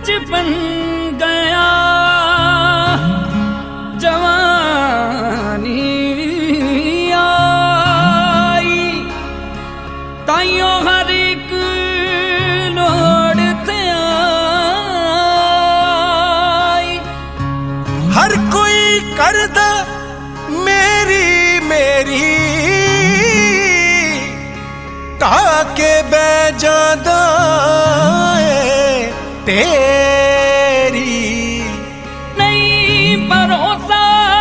बचपन गया जवानी आई ताइयों हर एक लोड़ ते आई। हर कोई करदा मेरी मेरी ताके बै जादा तेरी नहीं भरोसा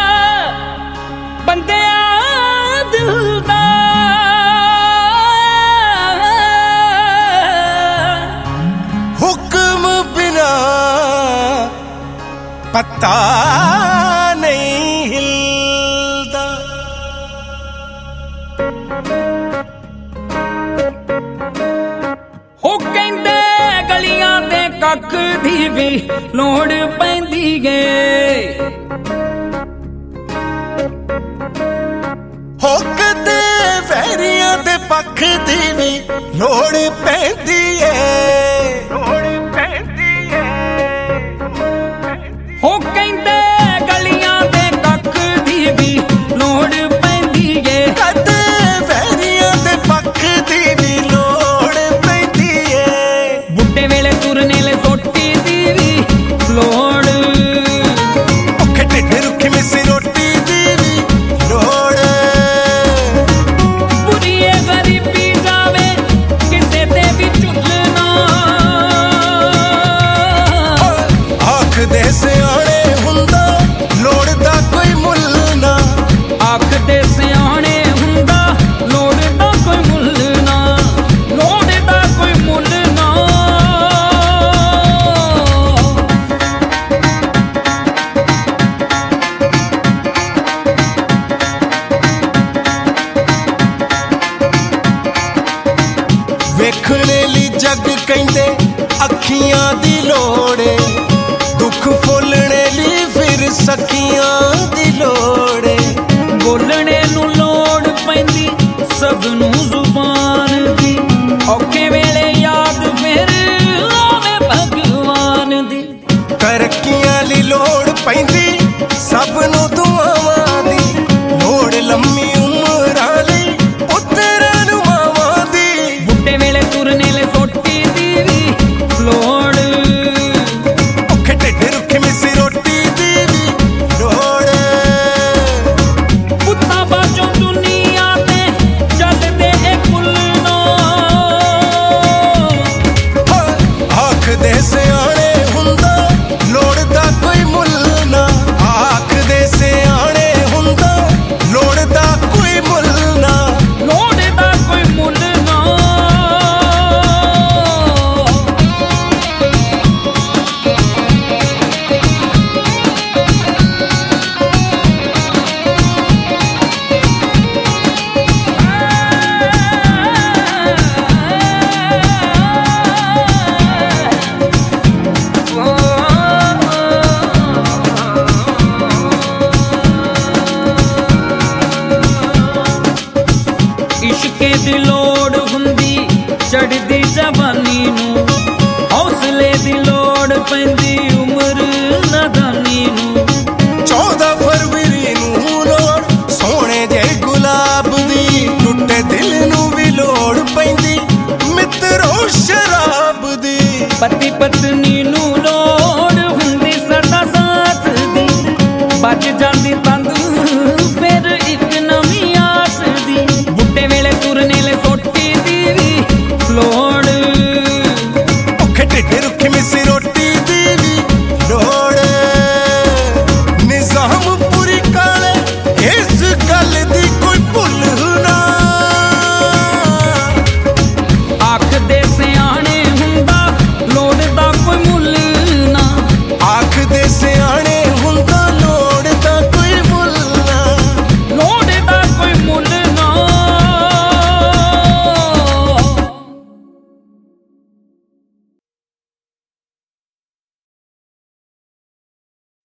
बंदे दिल दा हुक्म बिना पता नहीं हिलदा। हो कहंदे गलियां दे कख दी भी लोड़ पैंदी गे हो कदे वैरियां दे पख दी भी लोड़ पैंदी हो कहंदे गलियां दे कख दी भी लोड़ पैंदी गे कदे वैरियां दे पख दी भी लोड़ पैंदी बुड्ढे वेले तुरने ले सोटी दी भी लोड़ औखे ढिड रुखी मिसी रोटी दी भी लोड़ बुरी गरीबी जावे किसे ते भी झुलना आख दे सियाणे हुंदा लोड़ दा कोई मुल ना आख दे सियाणे हुंदा लोड़ दा कोई मुल ना लोड़ दा कोई मुल ना। वेखने ली जग कहंदे अखियां दी लोड़ दुख फुलने ली फिर सखियां दी लोड़ बोलने नू लोड़ पैंदी सबनू जुबान दी औखे वेले याद फिर आवे भगवान दी तरक्कियां ली लोड़ पैंदी सबनू दुआवां दी लोड़ लम्मी उमरां लई पुत्तरां नू मावां दी बुड्ढे वेले तुरने ले सोटी दी भी लोड़ औखे ढिड रुखी मिसी रोटी दी भी लोड़ पुत्ता बाजों दुनिया ते चलदे ए कुलनो आख दे सियाणे हुंदा लोड़ दा कोई मुल ना आख दे सियाणे हुंदा लोड़ दा कोई मुल ना लोड़ दा कोई मुल ना। इश्के दी लोड़ हुंदी चढ़दी जवानी नू हौसले दी लोड़ पैंदी